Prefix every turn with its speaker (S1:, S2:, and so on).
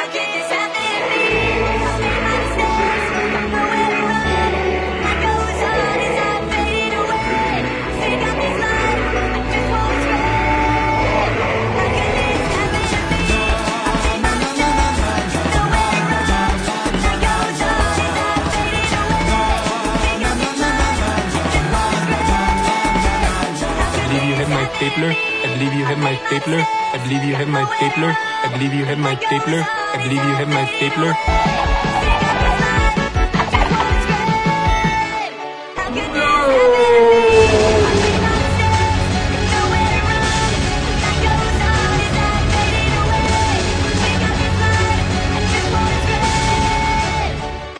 S1: Stapler. I believe you have my stapler. I believe you have my stapler. I believe you have my stapler. I believe you have my stapler.